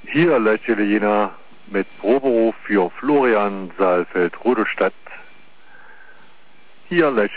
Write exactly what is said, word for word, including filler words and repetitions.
Hier Leitjelena mit Proberuf für Florian Saalfeld Rudolstadt. Hier